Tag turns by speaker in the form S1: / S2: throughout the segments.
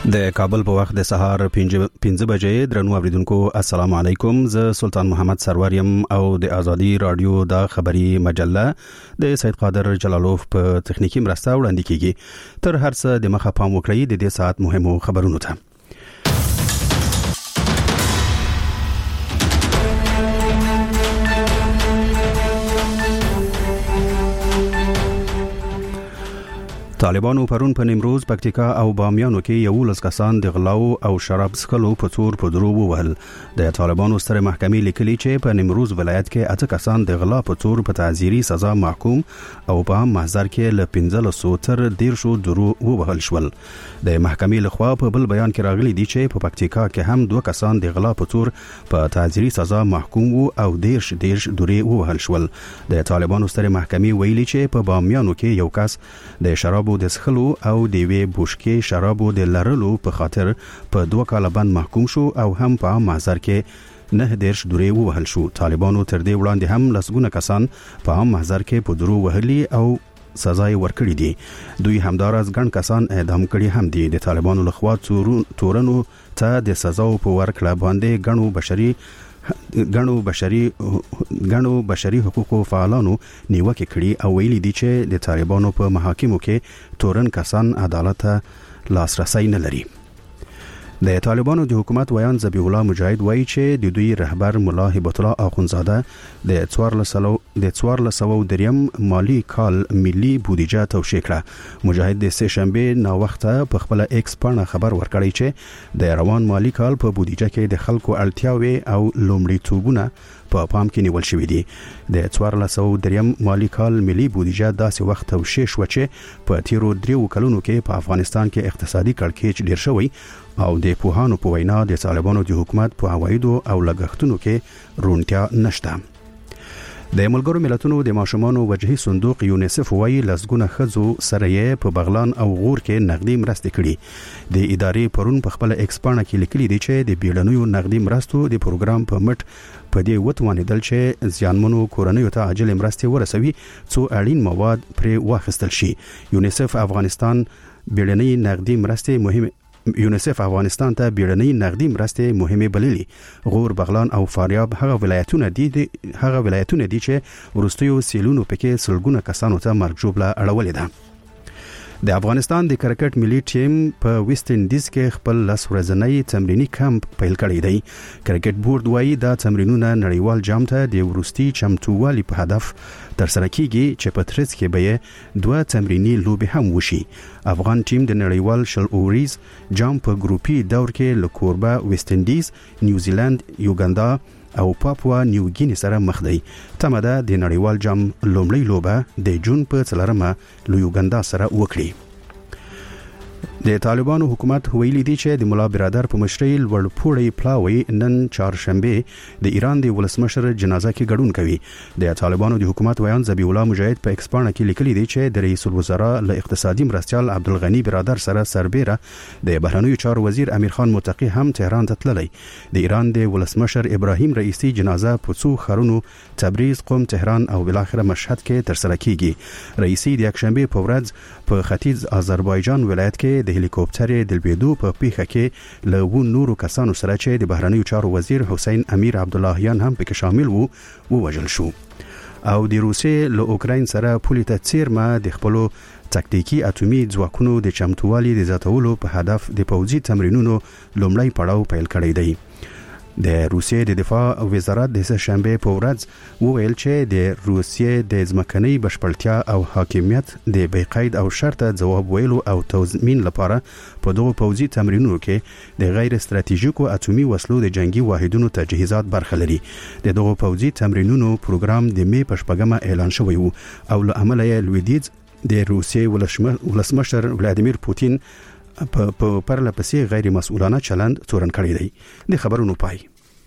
S1: د کابل په وخت د سهار 5 بجې درنو اوریدونکو السلام علیکم. زه سلطان محمد سروریم او د ازادي رادیو د خبري مجله د سید قادر جلالوف په تخنیکی مرسته وړاندې کیږي. تر هر څه د مخه پام وکړئ د دې ساعت مهمو خبرونو ته. طالبانو پرون په نیمروز، پکتیکا او بامیانو کې 11 کسان د غلاو او شراب څښلو په تور په درو ووهل. د طالبانو ستره محکمې لیکلي چې په نیمروز ولایت کې 8 کسان د غلا په تور په تعزیري سزا محکوم او په محضر کې له 1500 تر 150 درو ووهل شول. د محکمې لخوا په بل بیان کې راغلي دي چې په پکتیکا کې هم 2 کسان د غلا په تور په تعزیري سزا محکوم وو او 150 درې ووهل شول. د طالبانو ستره محکمې ویلي چې په بامیانو کې یو کس د شراب د سخلو او د وی بوشکې شرابو د لرلو په خاطر په 2 کال باندې محکوم شو او هم په محضر کې 9 درې ووهل شو. طالبانو تر دې وړاندې هم لسګونه کسان په محضر کې په درو وهلي او سزا ورکړي دي. دوی همدارس ګڼ کسان اعدام کړي هم دي. د طالبانو لخوا تورنو ته د سزا په ورکړه باندې ګڼو بشري حقوقو فعالانو نیوکه کړي او ویلي دي چې د طالبانو په محاکمو کې تورن کسان عدالت ته لاسرسي نه لري. د طالبانو د حکومت ویان ذبیح الله مجاهد وایي چې د دوی رهبر مولا هبت الله اخونزاده د 1400 دریم مالی کال ملي بودیجه توشیح کړه. مجاهد د سه شنبه نا وخته په خپل ایکس باندې خبر ورکړی چې د روان مالی کال په بودیجه کې د خلکو اړتیاوي او لومړیتوبونه په پام کې نیول شوې دي. د 1400 دریم مالی کال ملي بودیجه داسې وخت توشیح شو چې په تیرو 3 کلونو کې په افغانستان کې اقتصادي کړکېچ ډیر شوی او د پوهانو په وینا د طالبانو د حکومت په عوایدو او لګښتونو کې رونتیا نشته. د ملګرو ملتونو د ماشومانو وجهي صندوق یونیسف وایي لسګونه خزو سره یې په بغلان او غور کې نقدي مرستې کړي. د ادارې پرون په خپل ایکس باندې کې لیکلي دي چې د بیړنیو نقدي مرستو د پروګرام په مټ په دې وتوانیدل چې زیانمنو کورنیو ته عاجل مرستې ورسوي څو اړین مواد پرې واخیستل شي. یونیسف افغانستان ته بیړنۍ نقدي مرستې مهمه بللي. غور، بغلان او فاریاب هغه ولایتونه دي چې ورستیو سیلونو پکې سلګونه کسانو ته مرګ ژوبله اړولې ده. د افغانستان د کرکټ ملي ټیم په ویسټ انډیز کې خپل لس ورځنی تمرینی کمپ پیل کړی دی. کرکټ بورډ وایي دا تمرینونه نړیوال جام ته د ورستي چمتووالي په هدف ترسره کیږي چې په ترڅ کې به 2 تمرینی لوبې هم وشي. افغان ټیم د نړیوال شل اوریز جام په ګروپي دور کې له کوربه ویسټ انډیز، نیوزیلند، یوګاندا او پاپوا نیو ګینی سره مخ دی. تمه ده د نړیوال جام لومړی لوبه د جون په 4مه له یوګاندا سره وکړي. د طالبانو حکومت ویلي دی چې د مولا برادر په مشرۍ لوړپوړی پلاوی نن چهارشنبه د ایران د ولسمشر جنازه کې ګډون کوي. د طالبانو د حکومت ویان ذبیح الله مجاهد په ایکس باندې کې لیکلي دی چې د رئیس الوزرا له اقتصادي مرستیال عبدالغنی برادر سره سربېره د بهرنیو چارو وزیر امیر خان متقی هم تهران ته تللی. د ایران د ولسمشر ابراهیم رئیسی جنازه په څو ښارونو تبریز، قم، تهران او بالاخره مشهد کې ترسره کیږي. رئیسی د یکشنبه په ورځ په ختیځ آذربایجان ولایت کې د هلیکوپټر د لویدو په پیښه کې له نورو کسانو سره چې د بهرنیو چارو وزیر حسین امیر عبداللهیان هم پکې شامل وو ووژل شو. او د روسیې له اوکراین سره پولې ته څیرمه د خپلو تکتیکی اټومي ځواکونو د چمتووالي د زیاتولو په هدف د پوځي تمرینونو لومړی پړاو پیل کړی دی. د روسیې د دفاع وزارت د شنبه په ورځ وویل چې د روسیې د ځمکنۍ بشپړتیا او حاکمیت د بېقید او شرط ځواب ویلو او تضمین لپاره په دغه پوځي تمرینونو کې د غیر استراتیژیکو اټومي وسلو د جنگي واحدونو تجهیزات برخه لري. د دغه پوځي تمرینونو پروګرام د می په شپږمه اعلان شوی وو او له امله یې لویدیځ د روسیې ولسمشر ولادیمیر پوتین په پرله پسې غیر مسؤلانه چلند تورن کړی دی. د خبرونو پای.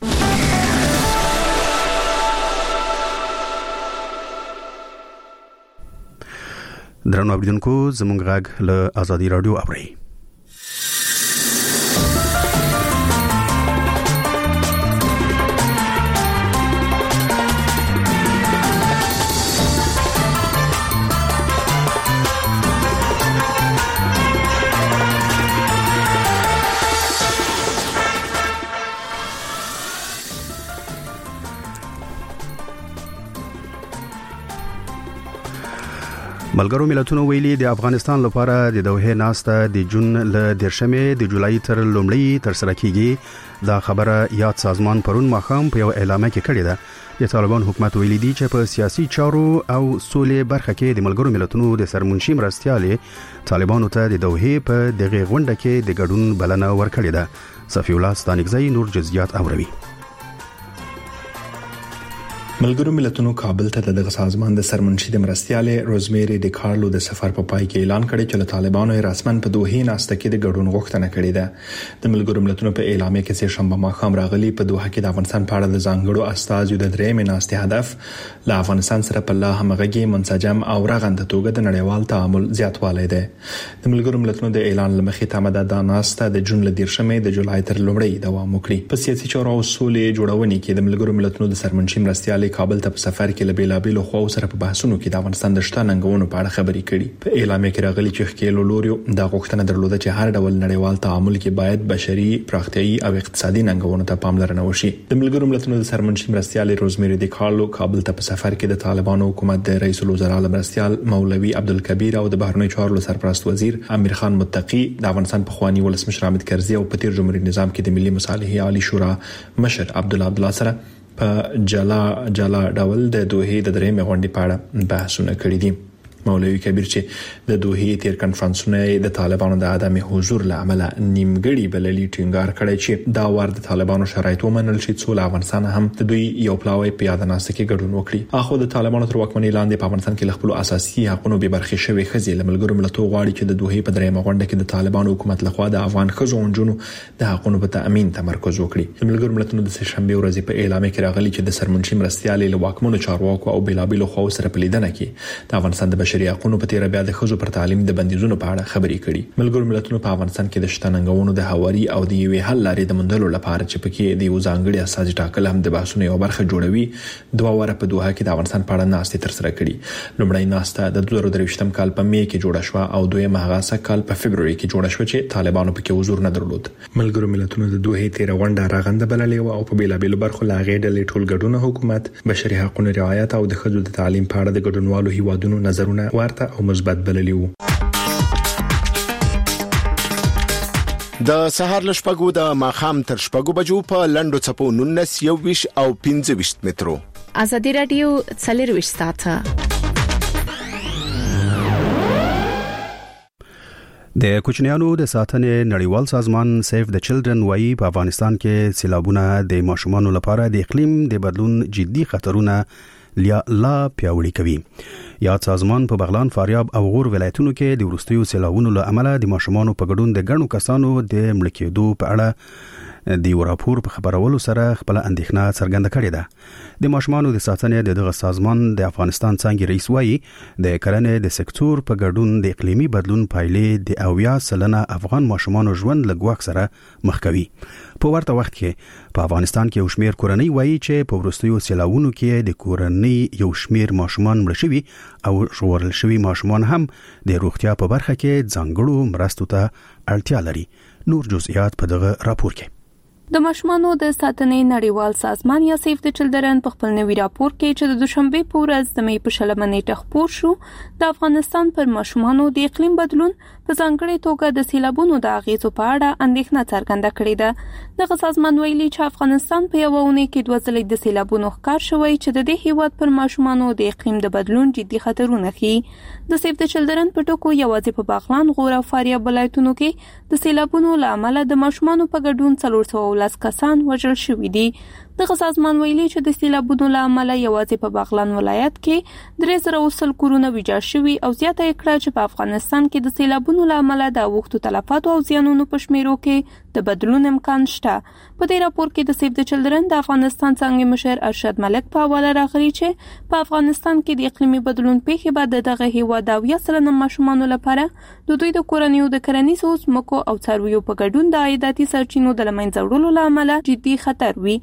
S1: درنو اوریدونکو زموږ غږ له ازادي رادیو اورئ. ملګرو ملتونو ویلي د افغانستان لپاره د دوحه ناسته د جون له 10 د جولای تر لومړی تر سره کیږي دا خبره یاد سازمان پرون ماخام په یو اعلامیه کې کړې ده د طالبان حکومت ویلي دی چې په سیاسي چارو او سولې برخه کې د ملګرو ملتونو د سرمنشي مرستيالې طالبانو ته د دوحه په دغه غونډه کې د ګډون بلنه ورکړې ده صفی الله ستانګزی نور جزئیات اوروي
S2: ملګرو ملتونو کابل ته د سازمان د سرمنشي د مرستيالې روزمیری ډی کارلو د سفر په پای کې اعلان کړی چې طالبانو رسمن په دوحه ناسته کې د ګډون غوښتنه کړې ده د ملګرو ملتونو په اعلامیه کې چې شنبه ماخام راغلي په دوحه کې د افغانستان په اړه د ځانګړو استازو د درېمې ناستې هدف له افغانستان سره په الله همغږي منسجم او رغنده توګه د نړیوال تعامل زیاتوالی دی د ملګرو ملتونو د اعلان لمخې تمه د ناسته د جون له 10 د جولای تر لومړی دوام وکړي په سیاسي چارو او سولې جوړونې کې د ملګرو ملتونو د سرمنشي مرستيالې کابل ته په سفر کې لبیلابیلو خو سره په بحثونو کې د افغانستان د شته ننګونو په اړه خبرې کړي په اعلامیه کې راغلي چې خکېلو لوري د غوښتنه درلوده چې هر ډول نړیوال تعامل کې باید بشري پراختیايي او اقتصادي ننګونو ته پاملرنه وشي د ملګرو ملتونو د سرمنشي مرستيالې روزمیری ډی کارلو کابل ته په سفر کې د طالبانو حکومت د رئیس الوزرا مرستيال مولوي عبدالکبیر او د بهرنی چارو سرپرست وزیر امیر خان متقی د افغانستان په خواني ولسمشر حامد کرزي او په تیر جمهوریت نظام کې د ملي مصالحې عالی شورا مشر عبدالله سره په جلا ډول د دوحه د درېمې غونډې په اړه بحثونه کړي دي مولوي کبیر چې د دوحه تیر کانفرنسونه د طالبانو د عدم حضور له امله نیمګړي بللي ټینګار کړي چې دا ور د طالبانو شرایط ومنل شي چې افغانستان هم د دوی یو پلاوی په یاد ناسته کې ګډون وکړي اخو د طالبانو تر واکمنۍ لاندې په افغانستان کې خپل اساسي حقوقو به برخه شوی خزي لملګرو ملتونو غواړي چې د دوحه په درېمه غونډه کې د طالبانو حکومت لخوا د افغان خزو اونجونو د حقوقو په تامین تمرکز وکړي ملګرو ملتونو د شنبه ورځ په اعلامیه کې راغلي چې د سرمنشي مرستيالې له واکمنو چارواکو او بلابلو خو سره په لیدنه کې د افغانستان د بشري حقوقو په تیر بیا د خزو پر تعلیم د بندیزونو په اړه خبرې کړي ملګرو ملتونو په افغانستان کې د شتننګونو د هواري او د یوې حل لارې د مندلو لپاره چې پکې د یو ځانګړي اساسي ټاکل هم د بحثونو یو برخه جوړوي دوه واره په دوحه کې د افغانستان په اړه ناستې تر سره کړي لومړی ناسته د 2023 کال په می کې جوړه شو او دویمه هغه کال په فبرवरी کې جوړه شو چې طالبانو پکې حضور نه درلود ملګرو ملتونو د دوحه تیر غونډه راغنده بللې او په بیلابیلو برخو لاغې ډلې ټول ګډون حکومت بشري حقوقو رعایت او د خزو د تعلیم په اړه د ګډونوالو هیوادونو نظرونه ورته او مثبت بللي وو
S3: د سهار لشپګو د ماخام تر شپګو بجو په لندو چپو 19 او 25 مترو
S4: ازادي رادیو څلور ساعته
S1: د کوچنیانو د ساتنې نړیوال سازمان سیف د چلډرن وايي په افغانستان کې سیلابونه د ماشومانو لپاره د اقلیم د بدلون جدي خطرونه لا پیاوړي کوي یاد سازمان په بغلان فاریاب او غور ولایتونو کې د ورستیو سیلابونو له امله د ماشومانو په ګډون د ګڼو کسانو د مړ کېدو په اړه د راپور په خبرولو سره خپل اندېښنه څرګنده کړې ده د ماشومانو د ساتنې دغه سازمان د افغانستان څنګه رئیس وايي د کرنې د سکتور په ګډون د اقلیمي بدلون پایلې د 90% افغان ماشومانو ژوند له ګواښ سره مخ کوي په ورته وخت کې په افغانستان کې یو شمېر کورنۍ وایي چې په ورستیو سیلابونو کې د کورنۍ یو شمېر ماشومان مړ شوي او ژغورل شوي ماشومان هم د روغتیا په برخه کې ځانګړو مرستو ته اړتیا لري نور جزئیات په دغه راپور کې
S4: د ماشومانو د ساتنې نړیوال سازمان یا سیف د چلډرن په خپل نوي راپور کې چې د دوشنبه په ورځ د مې په شلمه نیټه خپور شو د افغانستان پر ماشومانو د اقلیم بدلون په ځانګړي توګه د سیلابونو د اغیزو په اړه اندېښنه څرګنده کړې ده دغه سازمان ویلي چې افغانستان په یو ونه کې دوه ځلې د سیلابونو ښکار شوی چې د دې هیواد پر ماشومانو د اقلیم د بدلون جدي خطرونه ښيي د سیف د چلډرن په ټکو یوازې په بغلان غور او فاریاب ولایتونو کې د سیلابونو له امله د ماشومانو په ګډون 410 کسان وژل شوي دي دغه سازمان ویلي چې د سیلابونو له امله یوازې په بغلان ولایت کې 300 کورونه ویجاړ شوي او زیاته کړه چې په افغانستان کې د سیلابونو له امله د اوښتو تلفاتو او زیانونو په شمیرو کې د بدلون امکان شته په دې راپور کې د سیف د چلډرن د افغانستان څنګه مشر ارشد ملک په حواله راغلي چې په افغانستان کې د اقلیمي بدلون پیښې بعد دغه هیواد 90% ماشومانو لپاره د دوی د کورنیو د کرنیزو ځمکو او څارویو په ګډون د عایداتي سرچینو د لمنځه وړلو له امله جدي خطر وي هغه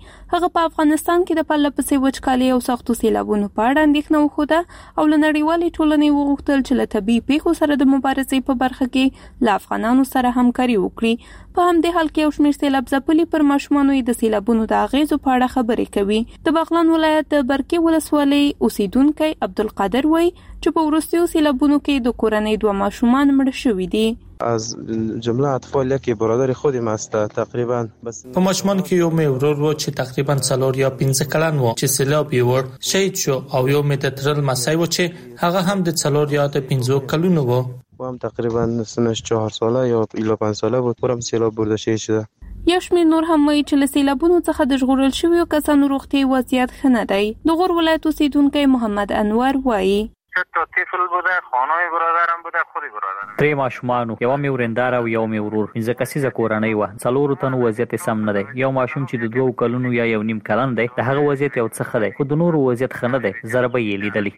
S4: هغه په افغانستان کې د پرله پسې وچکالۍ او سختو سیلابونو په اړه اندېښنه وښوده او له نړیوالې ټولنې وغوښتل چې له طبیعي پیښو سره د مبارزې په برخه کې له افغانانو سره همکاري وکړي. په همدې حال کې یو شمېر سیلاب ځپلي پر ماشومانو د سیلابونو د اغېزو په اړه خبرې کوي. د بغلان ولایت د برکې ولسوالۍ اوسیدونکی عبدالقادر وایي چې په وروستیو سیلابونو کې د کورنۍ 2 ماشومان مړه شوي دي.
S5: از جمله اطفال یکی برادر خودم است تقریبا بس
S6: په ماشومان کې یو مې ورور و چې تقریبا 4 یا 15 کلن و چې سیلاب یې ور شهید شو او یو مې د ترل مسای و چې هغه هم د 4 یا 15 کلونو و
S5: هم تقریبا سنش 4 ساله یا 5 ساله بود پرم سیلاب برده شده.
S4: یو شمېر نور هم وایي چې له سیلابونو څخه د ژغورل شویو کسانو روغتیایي وضعیت ښه نه دی. د غور ولایت اوسیدونکی محمد انور وایي
S7: تا طفل بوده، خانه برادرم بوده، خود برادرم.
S8: 3 ماشومانو، یو مې ورندار او یو مې ورور. 15 کسیزه کورنۍ و. 4 تنو وضعیت سم نه دی. یو ماشوم چې د 2 کلونو یا 1.5 کلن دی، د هغه وضعیت یو څه ښه دی، خو د نورو وضعیت ښه نه دی. ضربه یې لیدلې.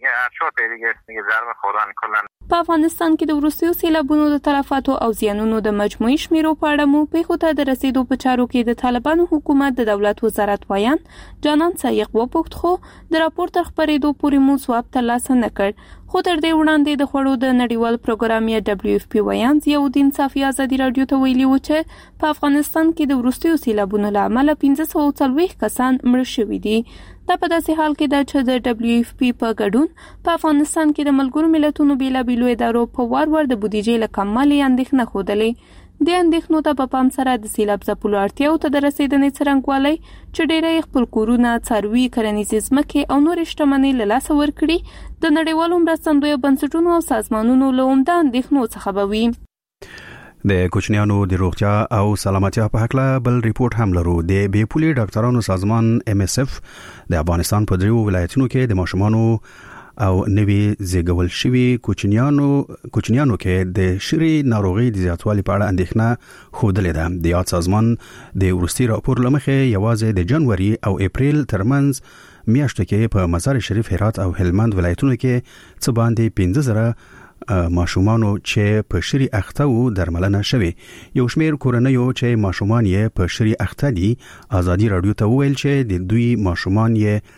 S4: په افغانستان کې د وروستیو سیلابونو د تلفاتو او زیانونو د مجموعي شمیرو په اړه مو پیښو ته د رسیدو په چارو کې د طالبانو حکومت د دولت وزارت وایان جانان سایق وپوښت، خو د راپور تر خپرېدو پورې مو ځواب ترلاسه نه کړ. خو تر دې وړاندې د خوړو د نړیوال پروګرام یا WFP وایان ضیاءالدین صافي ازادي رادیو ته ویلي و چې په افغانستان کې د وروستیو سیلابونو له امله 1540 کسان مړه شوي دي. دا په داسې حال کې ده چې د WFP په ګډون په افغانستان کې د ملګرو ملتونو بیلابیلو ادارو په وار د بودیجې له کموالي اندېښنه ښودلې. د اندېښنو ته په پام سره د سیلاب ځپلو اړتیاو ته د رسېدنې څرنګوالی چې ډېری خپل کورونه، څاروي، کرنیزې ځمکې او نورې شتمنۍ له لاسه ورکړي د نړیوالو مرستندویه بنسټونو او سازمانونو له عمده اندېښنو څخه به وي.
S1: د کوچنیانو د روغتیا او سلامتیا په حق له بل ریپورت هم لرو. د بې پولي ډاکټرانو سازمان MSF د افغانستان په 3 ولایتونو کې د ماشومانو او نوي زیږول شوي کوچنیانو کې د شری ناروغي د زیاتوالي په اړه اندېښنه ښودلې ده. د یاد سازمان د وروستي راپور لمخې یوازې د جنوري او اپریل ترمنځ میاشتو کې په مزار شریف، هرات او هلمند ولایتونو کې څه باندې 15,000 ماشومانو چې په شری اخته وو درملنه شوي. یو شمیر کورنیو چې ماشومان یې په شری اخته دي ازادي رادیو ته وویل چې د دوی ماشومان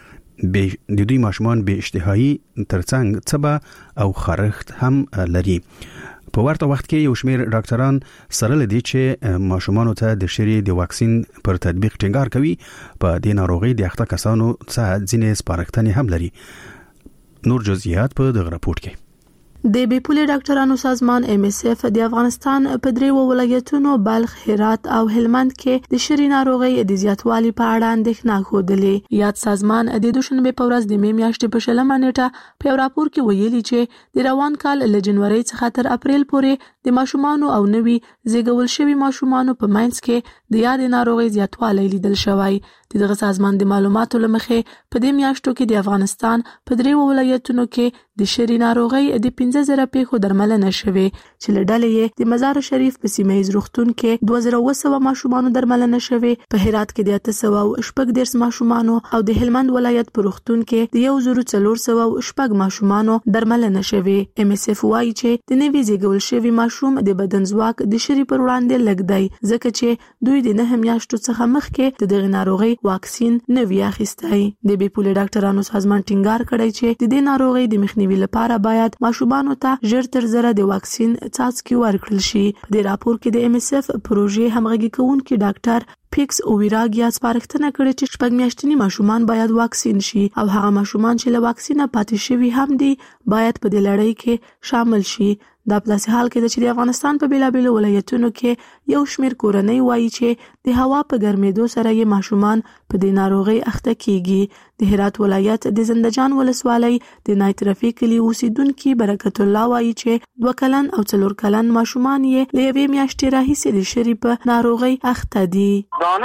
S1: به اشتهایی ترڅنګ څبه او خارښت هم لري. په ورته وخت کې یو شمیر ډاکټران سره لدی چې ماشومانو ته د شری د واکسین پر تطبیق ټینګار کوي. په دې ناروغي د اخته کسانو څخه ځینې سپارښتنې هم لري. نور جزئیات په دغه راپور کې.
S9: د بې پولي ډاکټرانو سازمان MSF د افغانستان په 3 ولایتونو بلخ، هرات او هلمند کې د شری ناروغي د زیاتوالي په اړه اندېښنه ښودلې. یاد سازمان د دوشنبه په ورځ د می میاشتې په 20 نیټه په راپور کې ویلي چې د روان کال له جنوري څخه تر اپریل پورې د ماشومانو او نوي زیږول شوي ماشومانو په مینځ کې د یاد ناروغي زیاتوالی لیدل شوی. دغه سازمان د معلوماتو لمخې په دې میاشتو کې د افغانستان په 3 ولایتونو کې د شری ناروغي د 15,000 پیښو درملنه شوې چې له ډلې د مزار شریف په سیمه ییز روغتون کې 2200 ماشومانو درملنه شوې، په هرات کې د 810 ماشومانو او د هلمند ولایت په روغتون کې د 1400 ماشومانو درملنه شوې. MSF وايي چې د نوي زیږول شوي ماشوم د بدن ځواک د شری پر وړاندې لږ دی، ځکه چې دوی د 9 میاشتو څخه مخکې د دغه ناروغي واکسین نه وی اخیستی. د بې پولي ډاکټرانو سازمان ټینګار کړی چې د دې ناروغي د مخنیوي لپاره باید ماشومانو ته ژر تر ژره د واکسین څاڅکي ورکړل شي. په دې راپور کې د MSF پروژې همغږي کوونکي ډاکټر پیکس او ویراګیا سپارښتنه کړې چې 6 میاشتني ماشومان باید واکسین شي او هغه ماشومان چې له واکسینه پاتې شوي هم دي باید په دې لړۍ کې شامل شي. دا په داسې حال کې چې د افغانستان په بیلابیلو ولایتونو کې یو شمیر کورنۍ وایي چې د هوا په ګرمېدو سره یې ماشومان په دې ناروغي اخته کیږي. د هرات ولایت د زندجان ولسوالۍ د نایت رفیق کلی اوسیدونکي برکت الله وایي چې 2 کلن او 4 کلن ماشومان یې له 1 میاشتې راهیسې د شری په ناروغي اخته دي.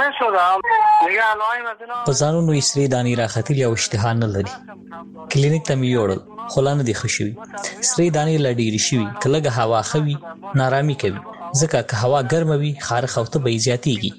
S8: په ځانونو یې سری دانی راختلی او اشتها نه لري. کلینیک ته مې یوړل خو لا نه دي ښه شوي. سری دانی لا ډېرې شوي، کله هوا خوي نارامي کوي، ځکه که هوا ګرمه وي خارښ او تبه یې زیاتېږي.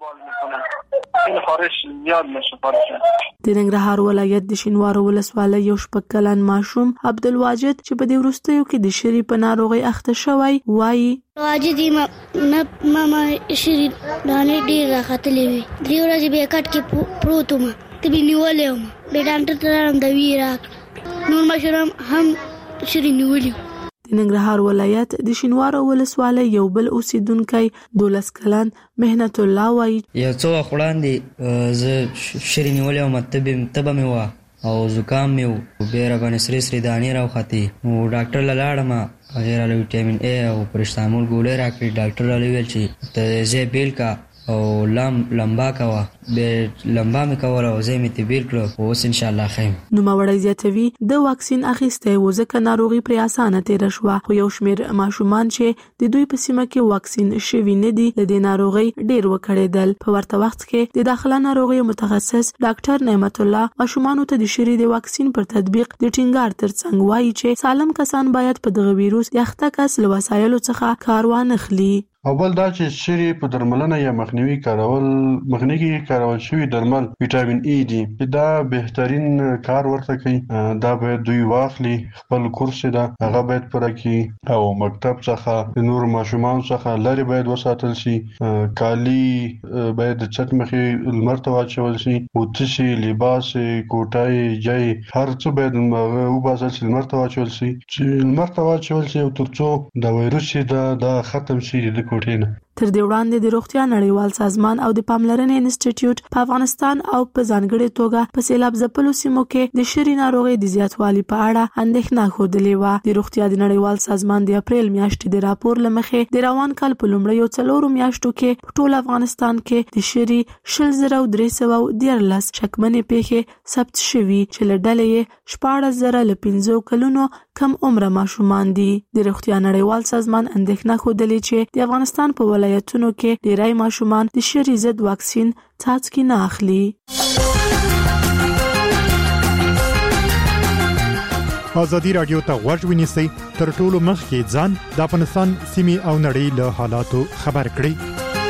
S9: د ننګرهار ولایت د شینوارو ولسوالۍ یو 6 کلن ماشوم عبدالواجد چې په دې وروستیو کې د شری په ناروغي اخته شوی وایي
S10: واجد ماما شری دانې ډېر راختلې وي. 3 ورځې به کټ کې پروت وم، تبي نیولې د ډاکټر ته د ویراک نور مشرم هم شری نیولې.
S9: د ننګرهار ولایت د شینوارو ولسوالۍ یو بل اوسیدونکو 12 کلن مهنت الله وایي
S11: یو څو وړاندې زه شری نیولې او متبه مې وا او زکام مې و بیره باندې سری دانی راوختی او ډاکټر لاړم غیر له وټامین ای او پرستامول ګولې راکړي. ډاکټر له ویل چې ته زه بیل کا او لمبا کوا به لمبا مې کوله او زه مې تبیل کړو او اوس ان شاء الله خیم.
S9: نو موړی زیاتوي د واکسین اخیسته و ځکه ناروغي پر اسانه تیر شو خو یو شمیر ماشومان چې د دوی په سیمه کې واکسین شوی نه دي د ناروغي ډیر وکړیدل. په ورته وخت کې د داخله ناروغي متخصص ډاکټر نعمت الله ماشومان ته د شری د واکسین پر تطبیق د ټینګار ترڅنګ وایي چې سالم کسان باید په دغه ویروس د اخته کس له وسایلو څخه کار وانخلي.
S12: اول دا چې شری په درملنه یا مخنیوي کارول شوی درمل وټامین ای دي دا بهترین کار ورته کوي. دا باید دوی واخلي خپل کورس دا هغه باید پوره کړي او مکتب څخه نور ماشومان څخه لري باید وساتل شي. کالی باید چت مخې لمر ته واچول شي او تشي لباس کوټای جای هر څه باید وباسل شي لمر ته واچول شي چې لمر ته واچول شي او ترڅو د وایروس دا ختم شي د
S9: تر دې وړاندې د روغتیا نړیوال سازمان او د پاملرنې انسټیټیوټ په افغانستان او په ځانګړي توګه په سیلاب ځپلو سیمو کې د شری ناروغي د زیاتوالي په اړه اندېښنه خوده و. د روغتیا د نړیوال سازمان د اپریل میاشتې د راپور لمخې د روان کال په لومړیو 4 میاشتو کې په ټول افغانستان کې د شری 1313 شکمنې پیښې ثبت شوي چې له ډلې 14015 کلونو کم عمر ماشومان دي. د روغتیا نړیوال سازمان اندېښنه خوده چې د افغانستان په ولایتونو کې ډیری ماشومان د شری ضد واکسین څاڅکي نه اخلي.
S13: ازادي رادیو ته غوږ ونیسئ تر ټولو مخکې ځان د افغانستان سیمې او نړۍ له حالاتو خبر کړئ.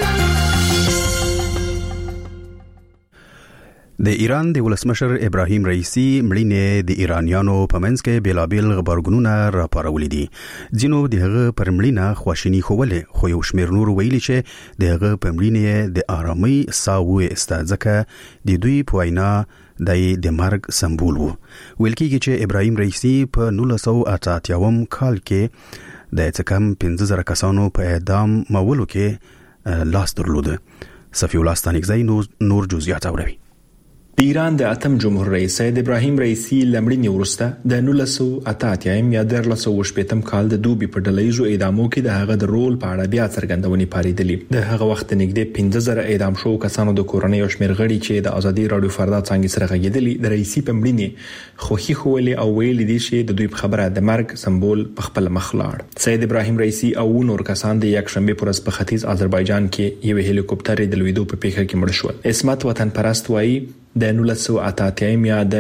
S1: د ایران د ولسمشر ابراهیم رئیسی مړینې د ایرانیانو په منځ کې بیلابیل خبرګونونه راپارولې دي. ځینو دغه پر مړینه خواشیني خوولې خو یو شمیر نور ویلي چې دغه په مړینې د آرامۍ ساوي استازکه د دوی په وینا د مرګ سمبول وو. ویل کېږي چې ابراهیم رئیسی په 1988 کال کې د څکم 15000 کسانو په اعدام مولو کې لاس درلوده. صفی الله ستانکزی نور جزئیات اوري.
S2: د ایران د اتم جمهور رئیس سید ابراهیم رئیسی لمړینې وروسته د 1988 یا 1980 کال د دوبي په ډلهیزو اعدامو کې د هغه د رول په اړه بیا څرګندونې پاریدلې. د هغه وخت نږدې 15000 اعدام شو کسانو د کورنۍ او شمیر غړي چې د ازادي رادیو فردا څنګه سره غږیدلې د رئیسی په مړینې خوخي خولې او ویل دي چې د دوی په خبره د مرګ سمبول په خپل مخ لاړ. سید ابراهیم رئیسی او نور کسان د یک شنبه پر ورځ په ختیځ آذربایجان کې یو هلیکوپټر د لویدو په پیښه کې مړ شو. اسمت وطن پرست وایي د 1988 یا د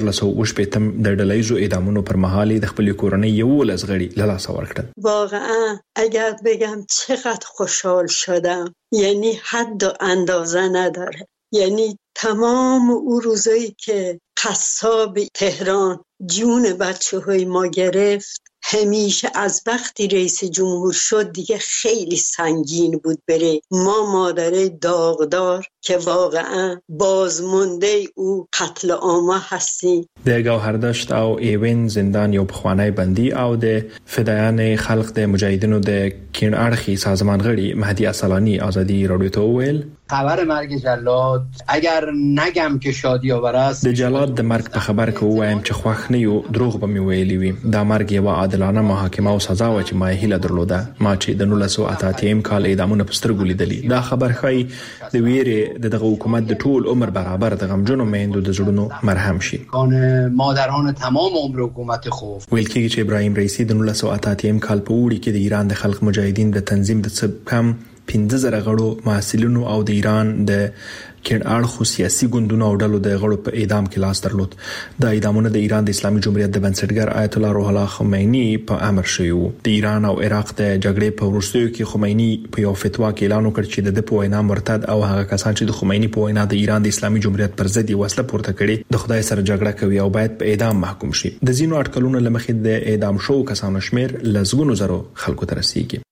S2: 1980 د ډلهیزو اعدامونو پر مهال د خپل کورنۍ یو لزغړي له لاسه ورکړل.
S14: واقعا اگر بگم چقدر خوشحال شدم یعنی حد و اندازه نداره. یعنی تمام اون روزایی که قصاب تهران جون بچه‌های ما گرفت همیشه از وقتی رئیس جمهور شد دیگه خیلی سنگین بود بره. ما مادره داغدار که واقعا بازمونده او قتل عام هستیم.
S2: د گوهردشت او ایوین زندان یو پخوانی بندي او د فدایان خلق د مجاهدینو د کین اړخي سازمان غړي مهدی اصلانی ازادي رادیو ته ویل
S15: خبر مرگ جلاد اگر نگم که شادی آور است.
S2: د جلاد د مرګ په خبر کې وایم چې خوښ نه یو دروغ به مې ویلي وي. دا مرګ یو عادلانه محاکمه او سزا و چې ما هیله درلوده. ما چې د 1988 کال اعدامونه په سترګو لیدلي. دا خبر ښایي د ویرې دغه حکومت د ټول عمر برابر د غمجنو میندو د زړونو مرهم شي.
S15: مادران تمام عمر حکومت خوف.
S2: ویل کېږي چې ابراهیم رئیسی د 1988 کال په وړي کې د ایران د خلق مجاهدین د تنظیم د کم 15000 غړو محصلینو او د ایران د کین اړخو سیاسي ګوندونو او ډلو د غړو په اعدام کې لاس درلود. د اعدامونو د ایران د اسلامي جمهوریت د بنسټګر آیت الله روح الله خمینی په امر شوی وو. د ایران او عراق د جګړې په وروستیو کې خمینی په یو فتوا کې اعلان وکړ چې د په وینا مرتد او هغه کسان چې د خمینی په وینا د ایران د اسلامي جمهوریت پر ضد وسله پورته کړي د خدای سره جګړه کوي او باید په اعدام محکوم شي. د ځینو اټکلونو لمخې د اعدام شو کسانو شمیر لزګونو زرو خلکو ته رسیدي.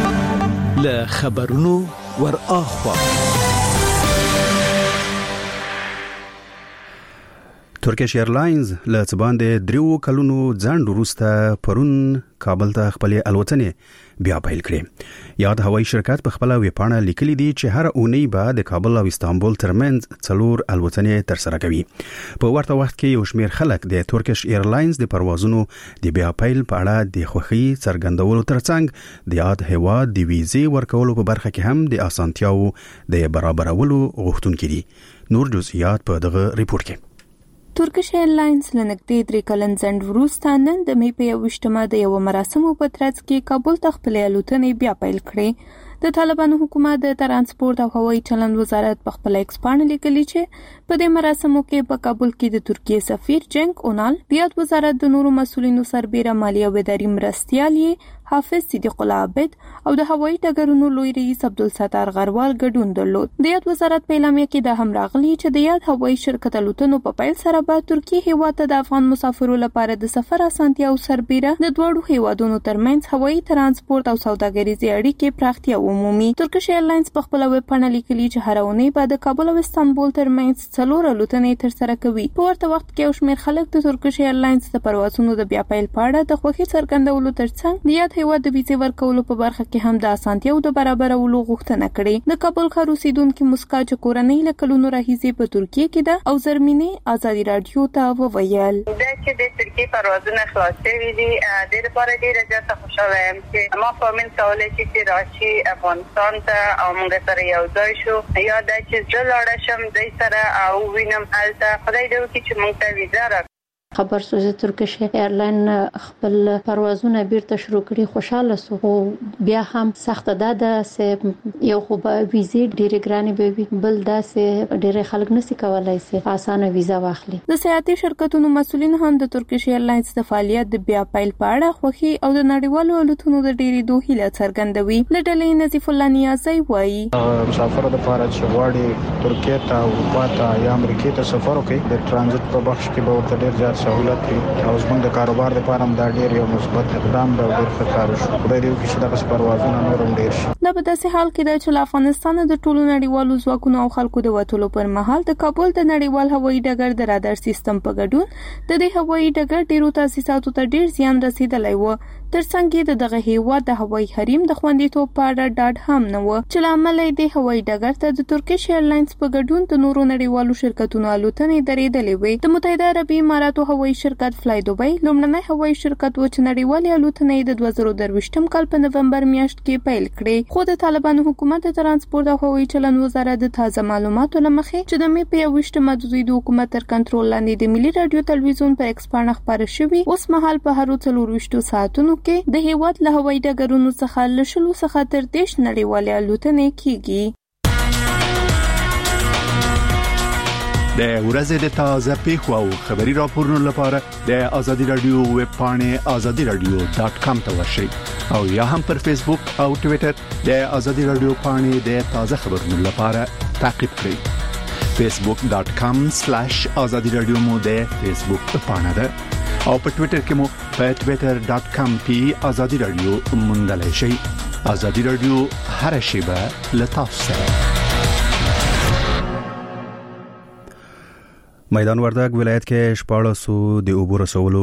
S16: له خبرونو ور اخوا
S1: ترکیش ایرلاینز له څه باندې 3 کلونو ځنډ وروسته پرون کابل ته خپلې الوتنې بیا پیل کړې. یاد هوایي شرکت په خپل ویبپاڼه لیکلي دي چې هر اونۍ به د کابل او استانبول ترمنځ 4 الوتنې ترسره کوي. په ورته وخت کې یو شمېر خلک د ترکیش ایرلاینز د پروازونو د بیا پیل په اړه د خوښۍ څرګندولو ترڅنګ د یاد هیواد د ویزې ورکولو په برخه کې هم د اسانتیاو د برابرولو غوښتونکي دي. نور جزئیات په دغه ریپورت کې.
S4: ترکیش ایرلاینز لنګدې 3 کلن ځنډ وروسته نن د می په 28مه د یو مراسمو په ترڅ کې کابل ته خپل الوتنې بیا پیل کړې. د طالبانو حکومت د ترانسپورت او هوایي چلند وزارت په خپل ایکس باندې لیکلي چې په دې مراسمو کې په کابل کې د ترکیه سفیر جنگ اونال، د وزارت د نورو مسؤلینو سربېره مالیه او اداري مرستیال حافظ صدیق الله عابد او د هوایي ډګرونو لوی رئیس عبدالستار غروال ګډون درلود. د یاد وزارت په اعلامیه کې د هم راغلي چې د یاد هوایي شرکت الوتنو په پیل سره به ترکیه هیواد ته د افغان مسافرو لپاره د سفر اسانتیا او سربېره د دوړو هیوادونو ترمنځ هوایي ترانسپورت او سوداګریزي اړیکې پراختیا ومومي. ترکیش ایرلاینز په خپل ویبپاڼه لیکلي چې هر اونۍ به د کابل او استانبول ترمنځ 4 الوتنې ترسره کوي. په ورته وخت کې یو شمېر خلک د ترکیش ایرلاینز د پروازونو د بیا پیل په اړه د خوښۍ څرګندولو ترڅنګ د یاد هیواد د ویزې ورکولو په برخه کې هم د اسانتیاو د برابرولو غوښتنه کړې. د کابل ښار اوسیدونکو مسکا چې کورنۍ له کلونو راهیسې په ترکیه کې ده او زرمینې ازادي رادیو ته وویل
S17: دا چې د ترکیه پروازونه خلاص شوي دي د لپاره ډیره زیاته خوشاله یم چې ما فهمین کولای شي چې راشي افغانستان ته او موږ سره یو ځای شو یا دا چې زه لاړ شم د سره او وینم هلته خدای دې وکړي چې موږ ته ویزه راکړي.
S18: خبر سوز ترکیش ایرلاین خپل پروازونه بیرته شروع کړي خوشاله سو او بیا هم سخت ده چې یو خو به ویزې ډېرې ګرانې به وي بل دا چې ډېر خلک نشي کولای چې اسانه ویزه واخلي.
S4: د سیاحتي شرکتونو مسؤلین هم د ترکیش ایرلاینز د فعالیت د بیا پیل په اړه خوښي او د نړیوالو الوتنو د ډېرې دوه هیله څرګندوي. لډلې نظیف الله نیازی وایي
S19: مسافر د لپاره چې غواړي ترکیه ته او اروپا ته یا امریکا ته سفر وکړي د ترانزیت په بخش کې به ورته ډېر زیات سہولت وي او زموږ د کاروبار لپاره هم دا ډېر یو مثبت اقدام دی او ډېر ښه کار وشو. خدای دې وکړي چې دغه پروازونه نور هم ډېر شي.
S4: دا په داسې حال کې ده چې له افغانستان د ټولو نړیوالو ځواکونو او خلکو د وټولو پر مهال د کابل د نړیوال هوایي ډګر د رادار سیستم په ګډون د دې هوایي ډګر ډیرو تاسیساتو ته ډیر زیان رسیدلی و. ترڅنګ د دغه هیواد د هوایي حریم د خوندیتوب په اړه ډاډ هم نه و چې لامل یې د هوایي ډګر ته د ترکیش ایرلاینز په ګډون د نورو نړیوالو شرکتونو الوتنې درېدلې وې. د متحده عربي اماراتو هوایي شرکت فلای دوبۍ لومړنی هوایي شرکت و چې نړیوالې الوتنې د 2023 کال په نومبر میاشت کې پیل کړې. خو د طالبانو حکومت د ترانسپورت او هوایي چلند وزارت د تازه معلوماتو لمخې چې د می په 28مه د دوی د حکومت تر کنټرول لاندې د ملي رادیو تلویزیون په ایکس باندې خبره شوې اوس مهال په هر 24 ساعتونو کې د هیواد له هوایي ډګرونو څخه له 10 څخه تر 10 نړیوالې الوتنې کیږي.
S20: د ورځې د تازه پیښو او خبري راپورونو لپاره د ازادي رادیو ویب پاڼې azadiradio.com ته ورشئ او یا هم پر فیسبوک او ټوئیټر د ازادي رادیو پاڼې د تازه خبرونو لپاره تعقیب کړئ. facebook.com/azadiradio مو د فیسبوک پاڼه ده او په ټوئیټر کې مو په twitter.com/azadiradio موندلای شئ. ازادي رادیو هر شیبه له تاسو سره.
S1: میدان وردګ ولایت کې 14 د اوبو رسولو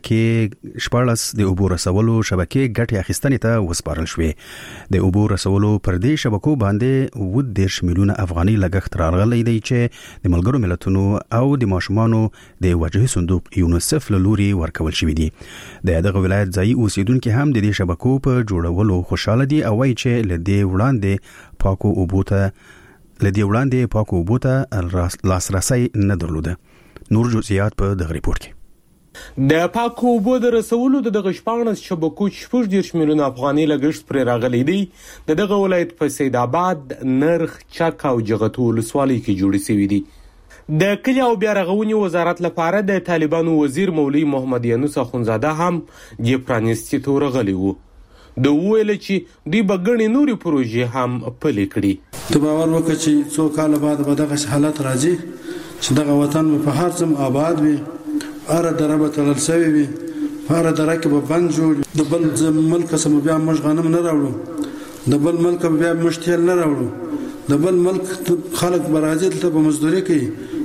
S1: شبکې ګټې اخیستنې ته وسپارل شوې. د اوبو رسولو پر دې شبکو باندې 10 میلیونه افغاني لګښت راغلی دی چې د ملګرو ملتونو او د ماشومانو د وجهي صندوق یونیسف له لوري ورکول شوې دي. دغه ولایت ځای اوسیدونکو هم د دې شبکو په جوړولو خوشاله دي او وايي چې لدې وړاندې پاکو اوبو ته لاسرسي نه درلوده. نور جزئیات په دغه ریپورت کې.
S21: د پاکو اوبو د رسولو دغه شپږ شبکو 14 میلیون افغاني لګښت پر راغلي دي. دغه ولایت په سید آباد، نرخ، چک او جغتو ولسوالۍ کې جوړ شوی دي. د کلي او بیا رغونې وزارت لپاره د طالبانو وزیر مولوی محمد یونس اخونزاده هم د پرانیستي تورغلی وو. د ویل چې دوی بغړې نوري پروژې هم پلي کړي.
S22: ته باور وکړه چې څو کال بعد به دغه حالت راځي چې دغه وطن په هر ځم آباد وي، هر دربه تلل سوي وي، هر درکه به بند جوړ. د بل ملک سم بیا مش غنم نه راوړو، د بل ملک بیا مشتیل نه راوړو، د بل ملک خلک برازیل ته په مزدوري کوي،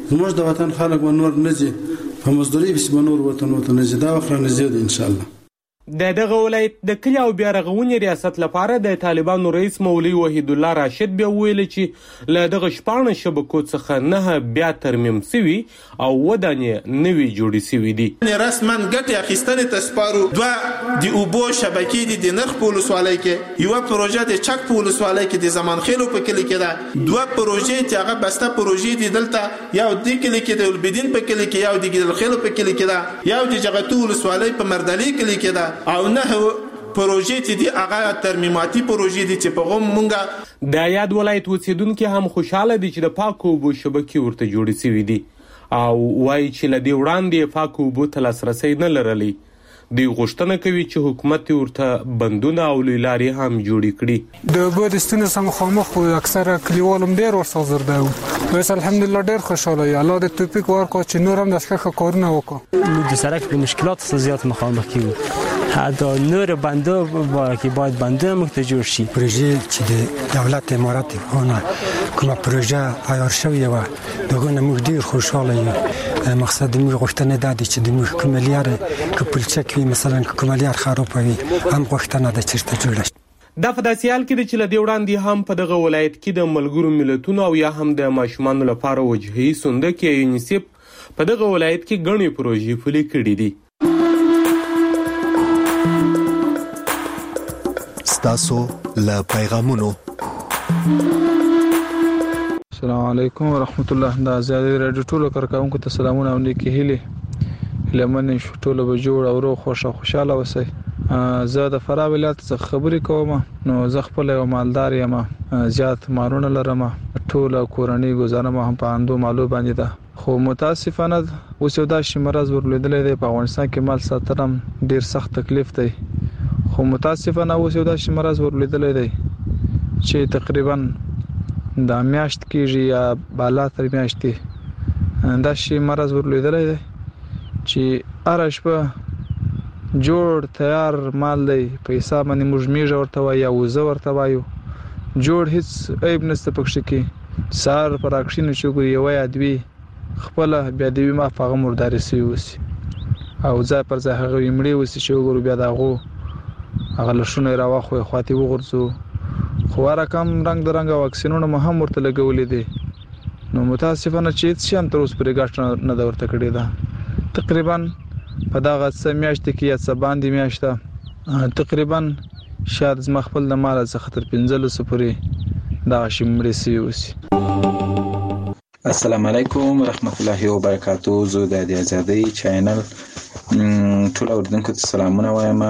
S22: زموږ د وطن خلک به نور نه ځي په مزدوري پسې به نور وطنو ته نه ځي دا وخت رانږدې دی انشاءالله.
S21: د دغه ولایت د کلي او بیا رغونې ریاست لپاره د طالبانو رئیس مولوي وحید الله راشد بیا ویل چې له دغه 14 شبکو څخه 9 بیا ترمیم شوي او ودانې نوي جوړې شوي دي.
S3: رسما ګټې اخیستنې ته سپارو. 2 د اوبو شبکې دي د نرخ په ولسوالۍ کې، یوه پروژه د چک په ولسوالۍ کې د زمان خیلو په کلي کې ده، 2 پروژې چې هغه بسته پروژې دي دلته یو د کلي کې د البدین په کلي کې، یو د ګیدل خیلو په کلي کې ده، یو د جغتو ولسوالۍ په مردلي کلي کې ده، او 9 پروژې چې دي هغه ترمیماتي پروژې دي چې په غوم مونږه
S21: د یاد ولایت اوسیدونکو هم خوشاله دي چې د پاکو اوبو شبکې ورته جوړې شوي دي او وایي چې له دې وړاندې پاکو اوبو ته لاسرسی نه لرلی. دوی غوښتنه کوي چې حکومت ورته بندونه او لارې هم جوړې کړي.
S6: د اوبو د ستونزې سره مخامخ وو، اکثره کلیوال هم ډېر ورسره زرده وو. اوس الحمدلله ډېر خوشحاله یو. الله د توفیق ورکړي چې نور هم داسې ښه کارونه وکړو.
S23: د سړک د مشکلات سره زیات مخامخ کیږو. حتی نور بنده که باید بنده مخته جوړ شي.
S24: پروژه چې د دولت امارات ونه کومه پروژه عیار شوی و دغه موږ ډیر خوشاله یو. مقصد موږ غوښتنه ده چې د موږ کوملیار کپلچک وي مثلا کوملیار خرابوي هم غوښتنه ده چې جوړ شي.
S21: دا په داسې حال کې د چې لدې وړاندې هم په دغه ولایت کې د ملګرو ملتونو او یا هم د ماشومانو لپاره وجهي صندوق یا یونیسف په دغه ولایت کې ګڼې پروژې پلي کړې دي.
S25: ستاسو له پیغامونو.
S26: السلام علیکم ورحمت الله. د آزادۍ رادیو ټولو کارکونکو ته سلامونه او نیکې هیلې. لمن شو ټولو به جوړ او روغ خوشاله اوسئ. زه د فراه ولایت څخه خبرې کوم. نو زه خپل یو مالدار یم، زیات مالونه لرم، ټول کورنۍ گزاره ما هم په اندو مالو باندې ده، خو متاسفانه اوس یو داسې مرض ورلیدلی دی په افغانستان کې مال ساتل ډیر سخت تکلیف دی. خو متاسفانه اوس یو داسې مرض ورلیدلی دی چې تقریبا د میاشت کېږي یا بالا تر میاشتې داسې مرض ورلیدلی دی چې هره شپه جوړ تیار مال دی په حساب باندې موږ میږه ورته وایو یا وزه ورته وایو، جوړ هیڅ عیب نشته پکښې کې. سهار په راکښینو چې وګوري یوه یا دوې خپله بیا د یوې ما په هغه مردارې سوي اوسي او ځای پر ځای هغه مړې اوسي چې وګورو بیا د هغو هغه لشونه یې راواخلو خواته یې وغورځو. خو هر رقم رنګ د رنګ واکسینونه مو هم ورته لګولي دي. نو متاسفانه چې هیڅ شی هم تر اوسه پورې ګټه نه ده ورته کړې ده. تقریبا په دغه څه میاشتې کې یا څه باندې میاشته تقریبا شاید زما خپل د مال څخه تر 15 پورې دغه شی مړې سوي اوسي.
S27: السلام علیکم ورحمت الله وبرکاته. زه د آزادۍ چینل ټول اوریدونکو ته سلامونه وایم.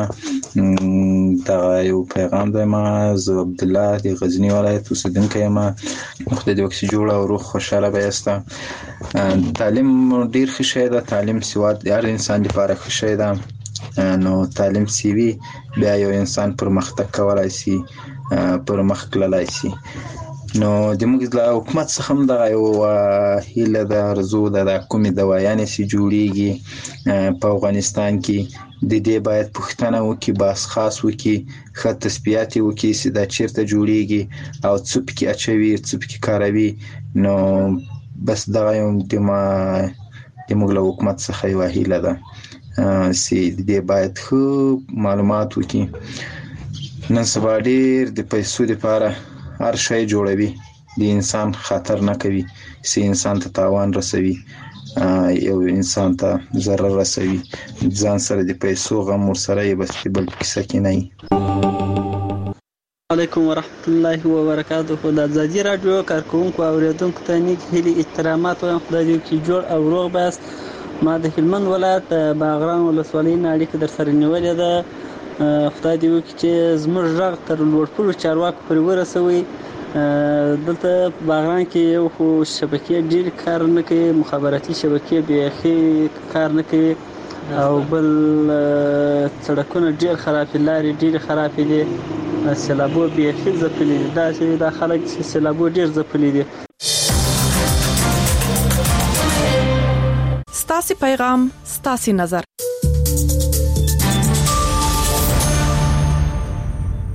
S27: دا یو پیغام دی. ما زه عبدالله د غزنی ولایت اوسیدونکی یم. خدای دې وکړي جوړ او روغ خوشاله به یاست. تعلیم ډیر ښه شی ده. تعلیم سواد د هر انسان لپاره ښه شی ده. نو تعلیم سیوي بیا یو انسان پرمختګ کولای شي، پرمخ تللی شي. نو د موږ له حکومت څخه هم دغه یو هیله ده، ارزو ده د کومې دوايانې چې جوړیږي په افغانستان کې د دې باید پوښتنه وکړي، بحث خاص وکړي، ښه تثبیات یې وکړي چې دا چیرته جوړیږي او څه پکې اچوي څه پکې کاروي. نو بس دغه یو د موږ له حکومت څخه یوه هیله ده چې د دې باید ښه معلومات وکړي. نن سبا ډېر د پیسو دپاره هر شی جوړوي، د انسان خطر نه کوي چې انسان ته تاوان رسوي، یو انسان ته ضرر رسوي. ځان سره د پیسو غم ورسره یې بس بل کیسه کې نه وي.
S28: علیکم ورحمت الله وبرکاته. د آزادۍ راډیو کارکونکو او اوریدونکو ته نیک هیلې احترامات وایم. خدای دې وکړي جوړ او روغ بایاست. ما د هلمند ولایت باغران ولسوالۍ نه اړیکه در سره نیولې ده. خدای دې وکړي چې زموږ غږ تر لوړپوړو چارواکو پورې ورسوي. دلته په باغران کې یو خو شبکې ډېرې کار نه کوي، مخابراتي شبکې بیخي کار نه کوي، او بل سړکونه ډېر خراب دي، لارې ډېرې خرابې دي، سیلابو بیخي ځپلي دي. داسې دا خلک چې سیلابو ډېر ځپلي دي.
S29: ستاسې پیغام ستاسې نظر.